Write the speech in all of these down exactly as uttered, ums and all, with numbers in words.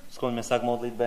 Skloňme sa k modlitbe.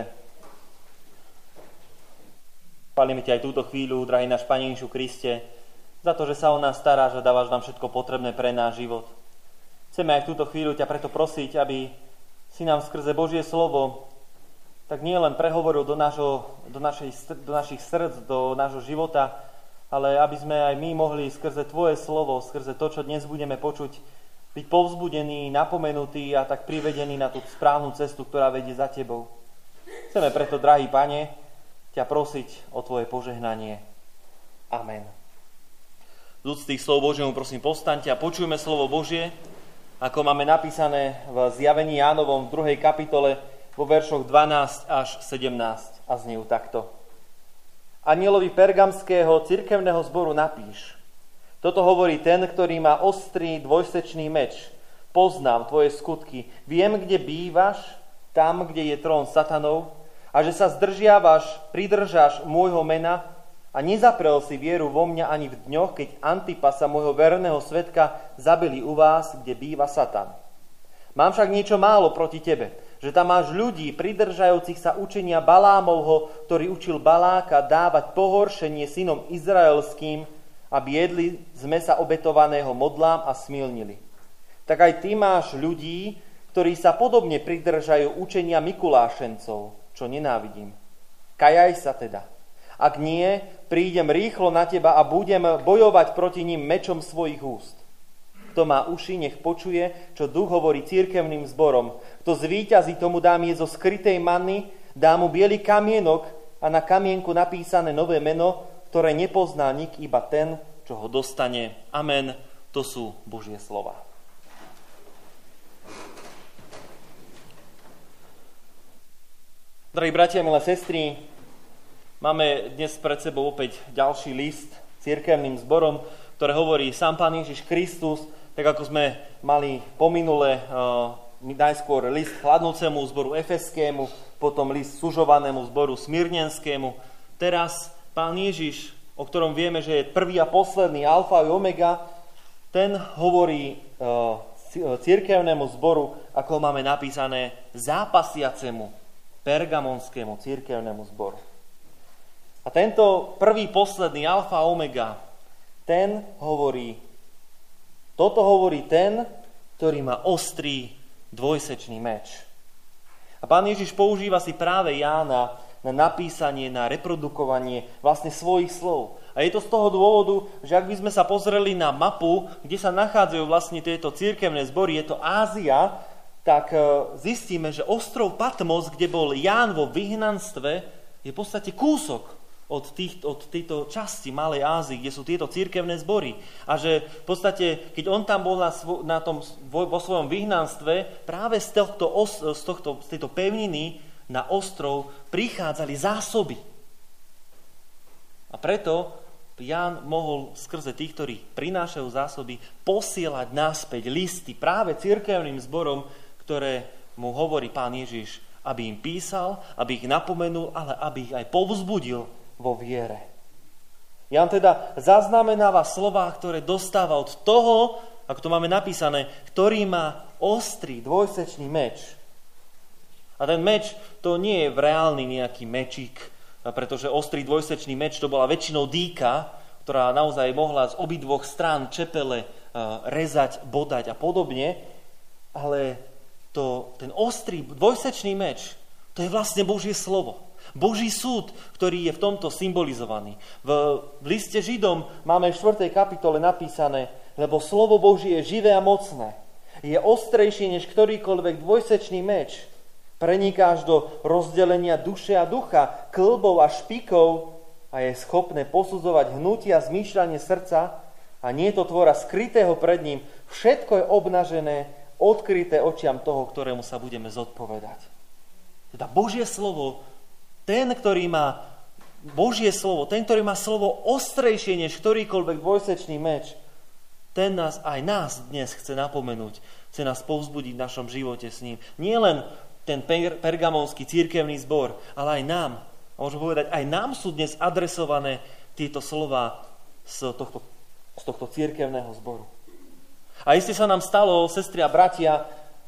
Chválime ťa aj túto chvíľu, drahý náš Pane Ježišu Kriste, za to, že sa o nás staráš a dávaš nám všetko potrebné pre náš život. Chceme aj v túto chvíľu ťa preto prosiť, aby si nám skrze Božie slovo tak nie len prehovoril do, nášho, do, našej, do našich srdc, do nášho života, ale aby sme aj my mohli skrze tvoje slovo, skrze to, čo dnes budeme počuť, byť povzbudení, napomenutí a tak privedení na tú správnu cestu, ktorá vedie za tebou. Chceme preto, drahý Pane, ťa prosiť o tvoje požehnanie. Amen. Z úcty slov Božiemu prosím povstaňte a počujme slovo Božie, ako máme napísané v Zjavení Jánovom v druhej kapitole vo veršoch dvanásť až sedemnásť a znejú takto. Anielovi pergamského cirkevného zboru napíš: Toto hovorí ten, ktorý má ostrý dvojsečný meč. Poznám tvoje skutky. Viem, kde bývaš, tam, kde je trón satanov, a že sa zdržiavaš, pridržáš môjho mena a nezaprel si vieru vo mňa ani v dňoch, keď Antipasa, môjho verného svedka, zabili u vás, kde býva Satan. Mám však niečo málo proti tebe, že tam máš ľudí pridržajúcich sa učenia Balámovho, ktorý učil Baláka dávať pohoršenie synom izraelským, aby jedli z mesa obetovaného modlám a smilnili. Tak aj ty máš ľudí, ktorí sa podobne pridržajú učenia Mikulášencov, čo nenávidím. Kajaj sa teda. Ak nie, prídem rýchlo na teba a budem bojovať proti ním mečom svojich úst. Kto má uši, nech počuje, čo duch hovorí cirkevným zborom. Kto zvíťazí, tomu dám jesť zo skrytej manny, dá mu biely kamienok a na kamienku napísané nové meno, ktoré nepozná nik, iba ten, čo ho dostane. Amen. To sú Božie slova. Drahí bratia, milé sestry, máme dnes pred sebou opäť ďalší list cirkevným zborom, ktoré hovorí sám Pán Ježiš Kristus, tak ako sme mali pominule uh, najskôr list chladnúcemu zboru efeskému, potom list sužovanému zboru smyrnenskému. Teraz Pán Ježiš, o ktorom vieme, že je prvý a posledný, alfa a omega, ten hovorí uh, cirkevnému zboru, ako máme napísané, zápasiacemu pergamonskému cirkevnému zboru. A tento prvý, posledný, alfa a omega, ten hovorí, toto hovorí ten, ktorý má ostrý dvojsečný meč. A Pán Ježiš používa si práve Jána na napísanie, na reprodukovanie vlastne svojich slov. A je to z toho dôvodu, že ak by sme sa pozreli na mapu, kde sa nachádzajú vlastne tieto cirkevné zbory, je to Ázia, tak zistíme, že ostrov Patmos, kde bol Ján vo vyhnanstve, je v podstate kúsok od, tých, od tejto časti Malej Ázii, kde sú tieto cirkevné zbory. A že v podstate, keď on tam bol na, svo, na tom, vo svojom vyhnanstve, práve z, tohto, z, tohto, z tejto pevniny na ostrov prichádzali zásoby. A preto Ján mohol skrze tých, ktorí prinášajú zásoby, posielať naspäť listy práve cirkevným zborom, ktoré mu hovorí Pán Ježiš, aby im písal, aby ich napomenul, ale aby ich aj povzbudil vo viere. Ján teda zaznamenáva slová, ktoré dostáva od toho, ako to máme napísané, ktorý má ostrý dvojsečný meč. A ten meč to nie je reálny nejaký mečík, pretože ostrý dvojsečný meč to bola väčšinou dýka, ktorá naozaj mohla z obidvoch strán čepele rezať, bodať a podobne, ale to, ten ostrý dvojsečný meč, to je vlastne Božie slovo. Boží súd, ktorý je v tomto symbolizovaný. V, v liste Židom máme v štvrtej kapitole napísané, lebo slovo Božie je živé a mocné. Je ostrejšie než ktorýkoľvek dvojsečný meč. Preniká až do rozdelenia duše a ducha, kĺbov a špikov a je schopné posudzovať hnutia a zmýšľanie srdca a nie je to tvora skrytého pred ním. Všetko je obnažené, odkryté očiam toho, ktorému sa budeme zodpovedať. Teda Božie slovo, ten, ktorý má Božie slovo, ten, ktorý má slovo ostrejšie než ktorýkoľvek dvojsečný meč, ten nás, aj nás dnes chce napomenúť, chce nás povzbudiť v našom živote s ním. Nie len ten per- pergamonský cirkevný zbor, ale aj nám. A môžem povedať, aj nám sú dnes adresované tieto slova z tohto, z tohto cirkevného zboru. A iste sa nám stalo, sestri a bratia,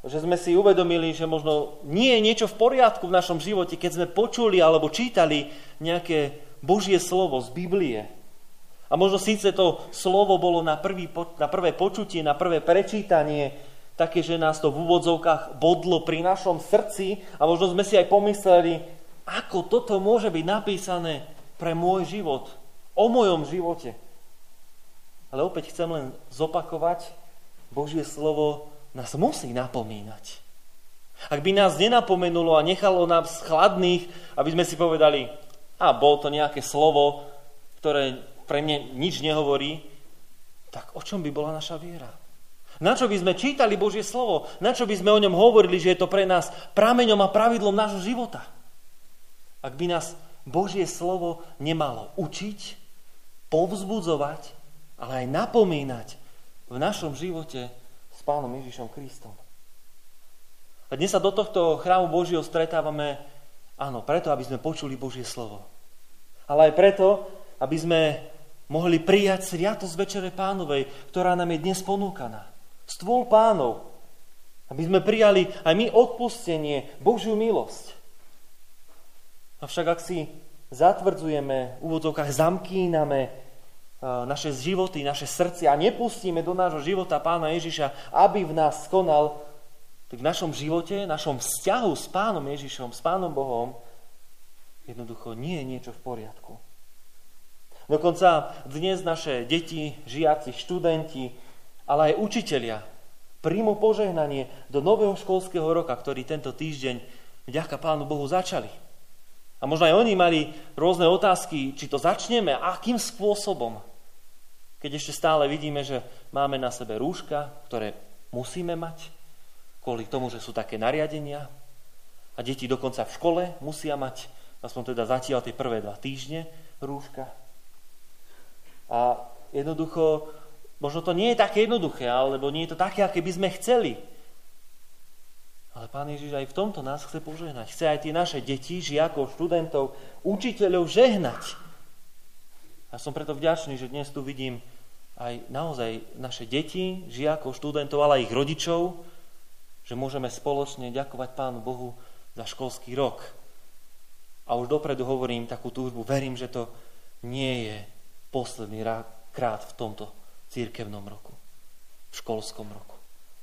že sme si uvedomili, že možno nie je niečo v poriadku v našom živote, keď sme počuli alebo čítali nejaké Božie slovo z Biblie. A možno síce to slovo bolo na, prvý, na prvé počutie, na prvé prečítanie, také, že nás to v úvodzovkách bodlo pri našom srdci a možno sme si aj pomysleli, ako toto môže byť napísané pre môj život, o mojom živote. Ale opäť chcem len zopakovať, Božie slovo nás musí napomínať. Ak by nás nenapomenulo a nechalo nás chladných, aby sme si povedali, a bol to nejaké slovo, ktoré pre mňa nič nehovorí, tak o čom by bola naša viera? Na čo by sme čítali Božie slovo? Na čo by sme o ňom hovorili, že je to pre nás prameňom a pravidlom nášho života? Ak by nás Božie slovo nemalo učiť, povzbudzovať, ale aj napomínať v našom živote s Pánom Ježišom Kristom. A dnes sa do tohto chrámu Božieho stretávame, áno, preto, aby sme počuli Božie slovo. Ale aj preto, aby sme mohli prijať sviatosť Večere Pánovej, ktorá nám je dnes ponúkaná. Stôl Pánov. Aby sme prijali aj my odpustenie, Božiu milosť. Avšak ak si zatvrdzujeme, v úvodzovkách zamkíname naše životy, naše srdcia a nepustíme do nášho života Pána Ježiša, aby v nás skonal, tak v našom živote, našom vzťahu s Pánom Ježišom, s Pánom Bohom, jednoducho nie je niečo v poriadku. Dokonca dnes naše deti, žiaci, študenti, ale aj učitelia príjmu požehnanie do nového školského roka, ktorý tento týždeň vďaka Pánu Bohu začali. A možno aj oni mali rôzne otázky, či to začneme a akým spôsobom. Keď ešte stále vidíme, že máme na sebe rúška, ktoré musíme mať, kvôli tomu, že sú také nariadenia. A deti dokonca v škole musia mať, aspoň teda zatiaľ tie prvé dva týždne, rúška. A jednoducho, možno to nie je také jednoduché, alebo nie je to také, aké by sme chceli. Ale Pán Ježiš aj v tomto nás chce požehnať. Chce aj tie naše deti, žiakov, študentov, učiteľov žehnať. A som preto vďačný, že dnes tu vidím aj naozaj naše deti, žiakov, študentov, ale aj ich rodičov, že môžeme spoločne ďakovať Pánu Bohu za školský rok. A už dopredu hovorím takú túžbu, verím, že to nie je posledný krát v tomto cirkevnom roku, v školskom roku.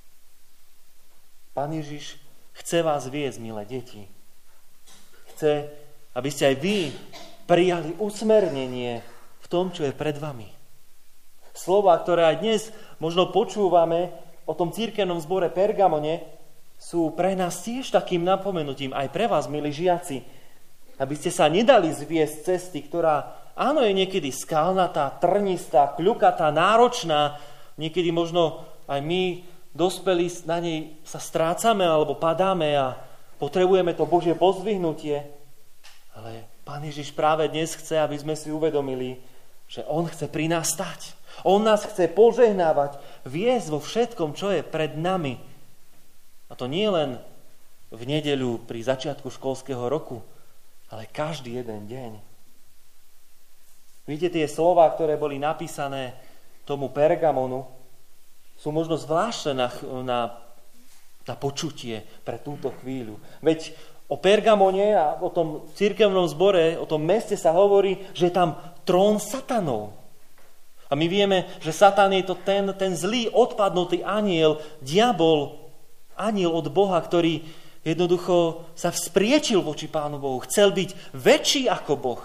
Pán Ježiš chce vás viesť, milé deti. Chce, aby ste aj vy prijali usmernenie v tom, čo je pred vami. Slová, ktoré aj dnes možno počúvame o tom cirkevnom zbore Pergamone, sú pre nás tiež takým napomenutím, aj pre vás, milí žiaci, aby ste sa nedali zviesť cesty, ktorá áno, je niekedy skalnatá, trnistá, kľukatá, náročná. Niekedy možno aj my, dospelí, na nej sa strácame alebo padáme a potrebujeme to Božie pozdvihnutie. Ale Pán Ježiš práve dnes chce, aby sme si uvedomili, že On chce pri nás stať. On nás chce požehnávať, viesť vo všetkom, čo je pred nami. A to nie len v nedeľu pri začiatku školského roku, ale každý jeden deň. Vidíte, tie slová, ktoré boli napísané tomu Pergamonu, sú možno zvláštne na, na, na počutie pre túto chvíľu. Veď o Pergamone a o tom cirkevnom zbore, o tom meste sa hovorí, že je tam trón satanov. A my vieme, že Satan je to ten, ten zlý, odpadnutý anjel, diabol, anjel od Boha, ktorý jednoducho sa vzpriečil voči Pánu Bohu. Chcel byť väčší ako Boh.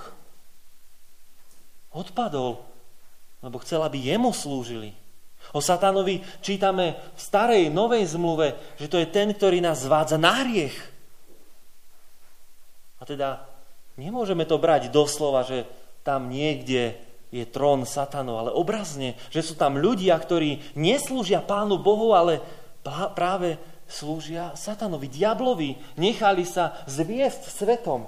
Odpadol, lebo chcel, aby jemu slúžili. O Satanovi čítame v starej, novej zmluve, že to je ten, ktorý nás zvádza na hriech. A teda nemôžeme to brať doslova, že tam niekde je trón Satanov, ale obrazne, že sú tam ľudia, ktorí neslúžia Pánu Bohu, ale práve slúžia Satanovi, diablovi. Nechali sa zviesť svetom.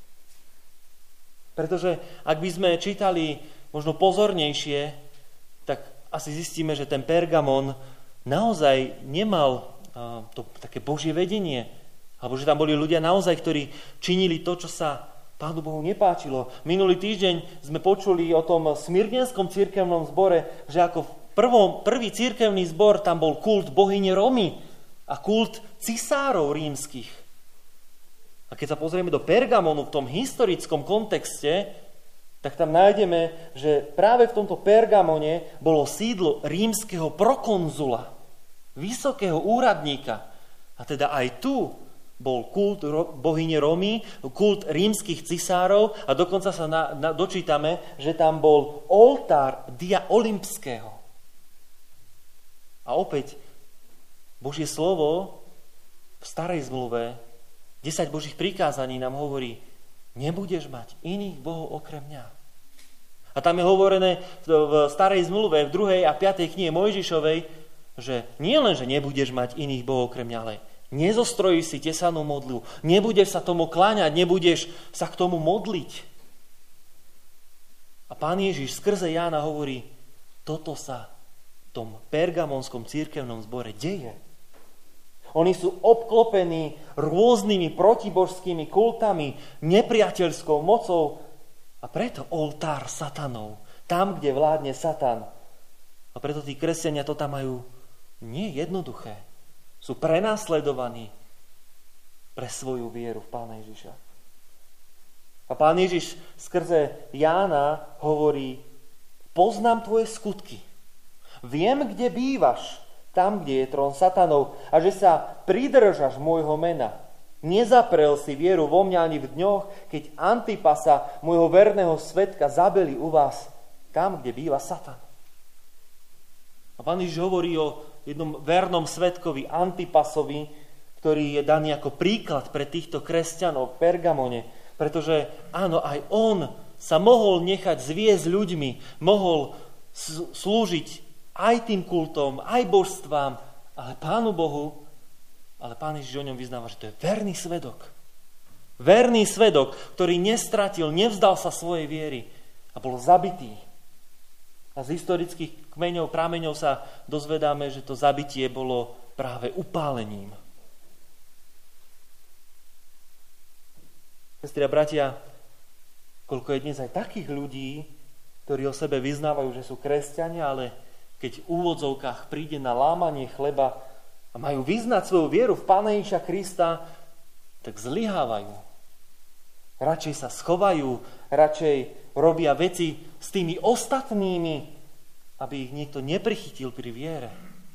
Pretože ak by sme čítali možno pozornejšie, tak asi zistíme, že ten Pergamon naozaj nemal uh, to také Božie vedenie. Alebo že tam boli ľudia naozaj, ktorí činili to, čo sa Pánu Bohu nepáčilo. Minulý týždeň sme počuli o tom Smyrnenskom cirkevnom zbore, že ako v prvom, prvý cirkevný zbor tam bol kult bohyne Romy. a kult cisárov rímskych. A keď sa pozrieme do Pergamonu v tom historickom kontexte, tak tam nájdeme, že práve v tomto Pergamone bolo sídlo rímskeho prokonzula, vysokého úradníka. A teda aj tu bol kult bohyne Romy, kult rímskych cisárov a dokonca sa na, na, dočítame, že tam bol oltár Dia Olympského. A opäť Božie slovo v starej zmluve, desať Božích prikázaní nám hovorí, nebudeš mať iných bohov okrem mňa. A tam je hovorené v starej zmluve, v druhej a piatej knihe Mojžišovej, že nie len, že nebudeš mať iných bohov okrem mňa, ale nezostrojíš si tesanú modlu, nebudeš sa tomu kláňať, nebudeš sa k tomu modliť. A Pán Ježiš skrze Jána hovorí, toto sa v tom pergamonskom cirkevnom zbore deje. Oni sú obklopení rôznymi protibožskými kultami, nepriateľskou mocou a preto oltár satanov, tam, kde vládne Satan. A preto tí kresťania to tam majú nie jednoduché. Sú prenasledovaní pre svoju vieru v Pána Ježiša. A Pán Ježiš skrze Jána hovorí, poznám tvoje skutky, viem, kde bývaš, tam, kde je trón satanov, a že sa pridržaš môjho mena. Nezaprel si vieru vo mňa ani v dňoch, keď Antipasa, môjho verného svedka, zabili u vás, tam, kde býva Satan. A Pán Ježiš hovorí o jednom vernom svedkovi, Antipasovi, ktorý je daný ako príklad pre týchto kresťanov v Pergamone, pretože áno, aj on sa mohol nechať zviesť ľuďmi, mohol slúžiť aj tým kultom, aj božstvám, ale Pánu Bohu, ale Pán Ježiš o ňom vyznáva, že to je verný svedok. Verný svedok, ktorý nestratil, nevzdal sa svojej viery a bol zabitý. A z historických kmeňov, prameňov sa dozvedáme, že to zabitie bolo práve upálením. Sestri a bratia, koľko je dnes aj takých ľudí, ktorí o sebe vyznávajú, že sú kresťania, ale keď v úvodzovkách príde na lámanie chleba a majú vyznať svoju vieru v Pána Ježiša Krista, tak zlyhávajú. Radšej sa schovajú, radšej robia veci s tými ostatnými, aby ich niekto neprichytil pri viere.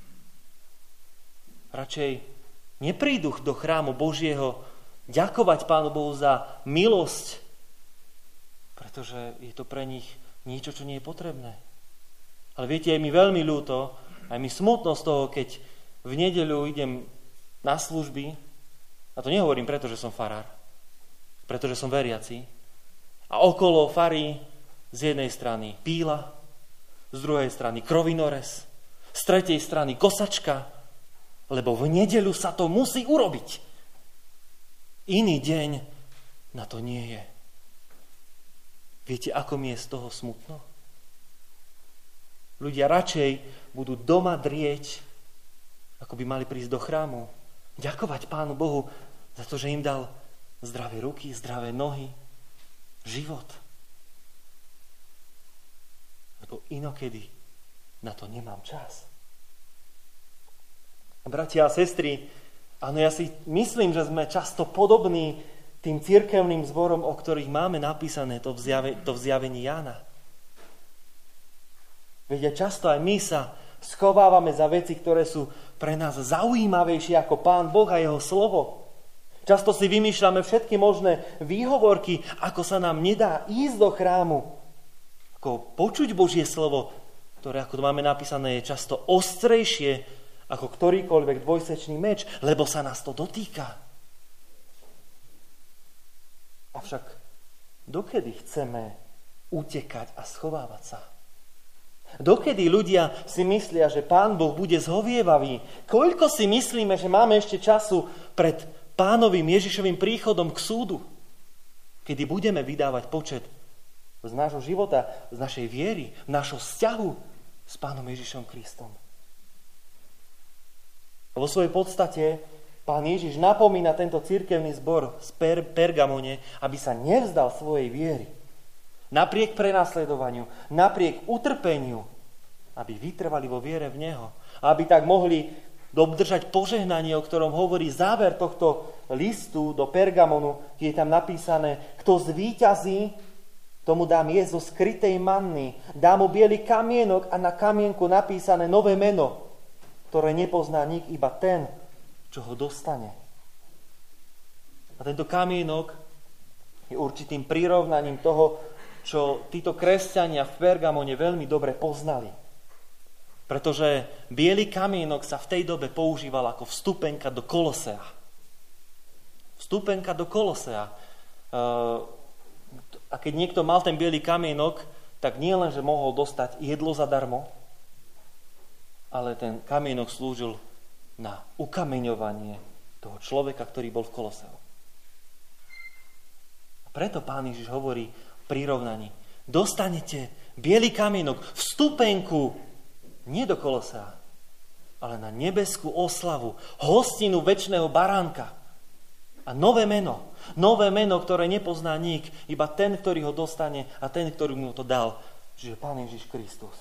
Radšej neprídu do chrámu Božieho ďakovať Pánu Bohu za milosť, pretože je to pre nich niečo, čo nie je potrebné. Ale viete, je mi veľmi ľúto, aj mi smutno z toho, keď v nedeľu idem na služby, a to nehovorím preto, že som farár, pretože som veriaci, a okolo fary z jednej strany píla, z druhej strany krovinorez, z tretej strany kosačka, lebo v nedeľu sa to musí urobiť. Iný deň na to nie je. Viete, ako mi je z toho smutno? Ľudia radšej budú doma drieť, ako by mali prísť do chrámu. Ďakovať Pánu Bohu za to, že im dal zdravé ruky, zdravé nohy, život. Lebo inokedy na to nemám čas. Bratia a sestry, áno, ja si myslím, že sme často podobní tým cirkevným zborom, o ktorých máme napísané to v, zjave, to v zjavení Jána. Veď často aj my sa schovávame za veci, ktoré sú pre nás zaujímavejšie ako Pán Boh a jeho slovo. Často si vymýšľame všetky možné výhovorky, ako sa nám nedá ísť do chrámu. Ako počuť Božie slovo, ktoré, ako to máme napísané, je často ostrejšie ako ktorýkoľvek dvojsečný meč, lebo sa nás to dotýka. Avšak dokedy chceme utekať a schovávať sa? Dokedy ľudia si myslia, že Pán Boh bude zhovievavý? Koľko si myslíme, že máme ešte času pred Pánovým Ježišovým príchodom k súdu? Kedy budeme vydávať počet z nášho života, z našej viery, z našho vzťahu s Pánom Ježišom Kristom. Vo svojej podstate Pán Ježiš napomína tento cirkevný zbor z per- Pergamone, aby sa nevzdal svojej viery. Napriek prenasledovaniu, napriek utrpeniu, aby vytrvali vo viere v Neho. A aby tak mohli obdržať požehnanie, o ktorom hovorí záver tohto listu do Pergamonu, kde je tam napísané, kto zvíťazí, tomu dám jesť zo skrytej manny, dám mu biely kamienok a na kamienku napísané nové meno, ktoré nepozná nik, iba ten, čo ho dostane. A tento kamienok je určitým prirovnaním toho, čo títo kresťania v Pergamone veľmi dobre poznali. Pretože biely kamienok sa v tej dobe používal ako vstupenka do Kolosea. Vstupenka do Kolosea. A keď niekto mal ten biely kamienok, tak nie len, že mohol dostať jedlo zadarmo, ale ten kamienok slúžil na ukameňovanie toho človeka, ktorý bol v Koloseu. A preto Pán Ježiš hovorí v prirovnaní, dostanete biely kamienok, vstupenku nie do Kolosea, ale na nebeskú oslavu, hostinu večného baránka. A nové meno, nové meno, ktoré nepozná nik, iba ten, ktorý ho dostane a ten, ktorý mu to dal, čiže Pán Ježiš Kristus.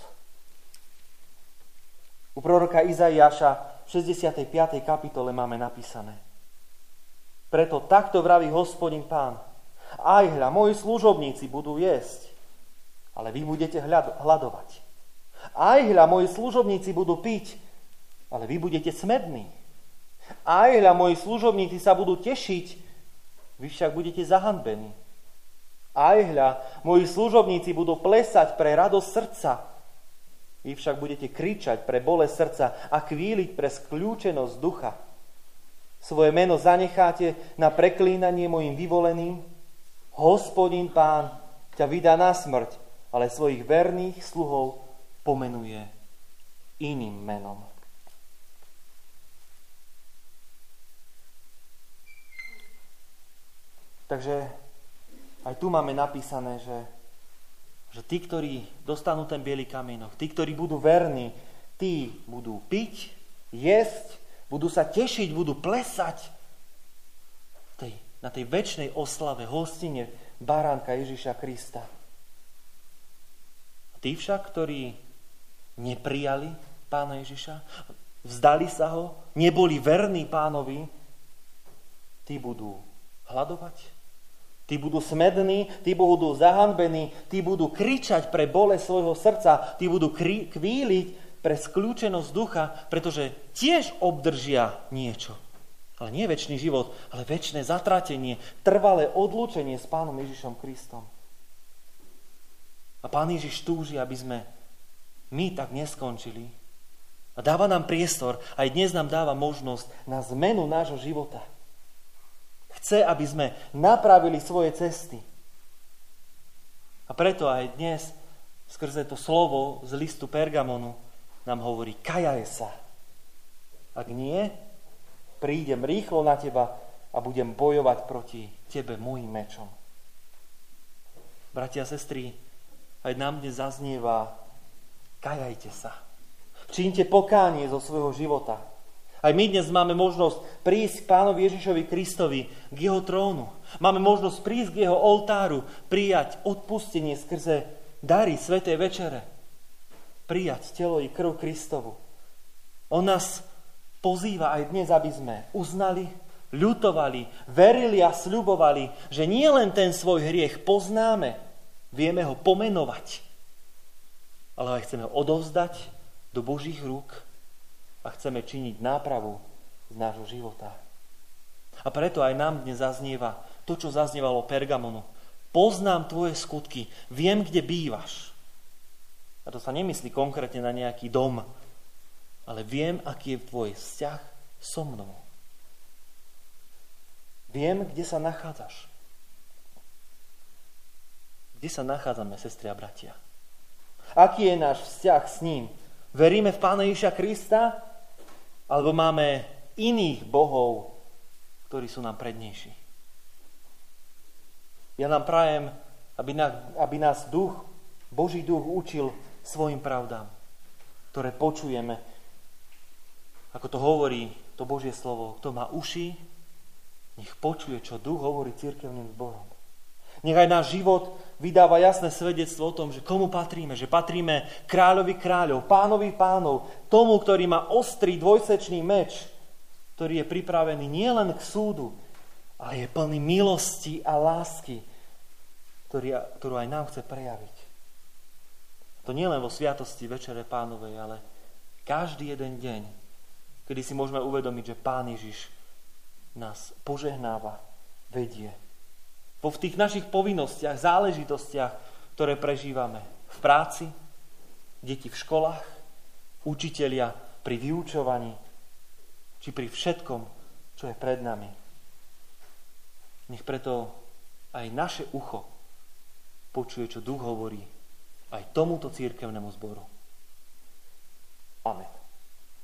U proroka Izaiáša v šesťdesiatej piatej kapitole máme napísané: Preto takto vraví Hospodin Pán, aj hľa, moji služobníci budú jesť, ale vy budete hľadovať. Aj hľa, moji služobníci budú piť, ale vy budete smední. Aj hľa, moji služobníci sa budú tešiť, vy však budete zahanbení. Aj hľa, moji služobníci budú plesať pre radosť srdca, vy však budete kričať pre bolesť srdca a kvíliť pre skľúčenosť ducha. Svoje meno zanecháte na preklínanie mojim vyvoleným. Hospodin Pán ťa vydá na smrť, ale svojich verných sluhov pomenuje iným menom. Takže aj tu máme napísané, že, že tí, ktorí dostanú ten biely kamienok, tí, ktorí budú verní, tí budú piť, jesť, budú sa tešiť, budú plesať tej, na tej večnej oslave, hostine baránka Ježiša Krista. Tí však, ktorí neprijali Pána Ježiša, vzdali sa ho, neboli verní Pánovi, tí budú hladovať, tí budú smední, tí budú zahanbení, tí budú kričať pre bolesť svojho srdca, tí budú krí- kvíliť pre skľúčenosť ducha, pretože tiež obdržia niečo. Ale nie večný život, ale večné zatratenie, trvalé odlúčenie s Pánom Ježišom Kristom. A Pán Ježiš túži, aby sme my tak neskončili. A dáva nám priestor, aj dnes nám dáva možnosť na zmenu nášho života. Chce, aby sme napravili svoje cesty. A preto aj dnes, skrze to slovo z listu Pergamonu, nám hovorí, kajaj sa. Ak nie, prídem rýchlo na teba a budem bojovať proti tebe môjim mečom. Bratia a sestry, aj nám dnes zaznieva, kajajte sa. Čínte pokánie zo svojho života. Aj my dnes máme možnosť prísť k Pánovi Ježišovi Kristovi, k jeho trónu. Máme možnosť prísť k jeho oltáru, prijať odpustenie skrze dary svätej večere. Prijať telo i krv Kristovu. On nás pozýva aj dnes, aby sme uznali, ľutovali, verili a sľubovali, že nie len ten svoj hriech poznáme, vieme ho pomenovať, ale aj chceme ho odovzdať do Božích rúk a chceme činiť nápravu z nášho života. A preto aj nám dnes zaznieva to, čo zaznievalo Pergamonu. Poznám tvoje skutky, viem, kde bývaš. A to sa nemyslí konkrétne na nejaký dom, ale viem, aký je tvoj vzťah so mnou. Viem, kde sa nachádzaš. Kde sa nachádzame, sestri a bratia? Aký je náš vzťah s ním? Veríme v Pána Ježiša Krista? Alebo máme iných bohov, ktorí sú nám prednejší? Ja nám prajem, aby nás, aby nás duch, Boží duch učil svojim pravdám, ktoré počujeme. Ako to hovorí to Božie slovo, kto má uši, nech počuje, čo duch hovorí cirkevným zborom. Nech aj náš život vydáva jasné svedectvo o tom, že komu patríme, že patríme kráľovi kráľov, pánovi pánov, tomu, ktorý má ostrý dvojsečný meč, ktorý je pripravený nielen k súdu, ale je plný milosti a lásky, ktorý, ktorú aj nám chce prejaviť. To nie len vo sviatosti Večere Pánovej, ale každý jeden deň, kedy si môžeme uvedomiť, že Pán Ježiš nás požehnáva, vedie. Vo v tých našich povinnostiach, záležitostiach, ktoré prežívame v práci, deti v školách, učitelia pri vyučovaní, či pri všetkom, čo je pred nami. Nech preto aj naše ucho počuje, čo Duch hovorí aj tomuto cirkevnému zboru. Amen.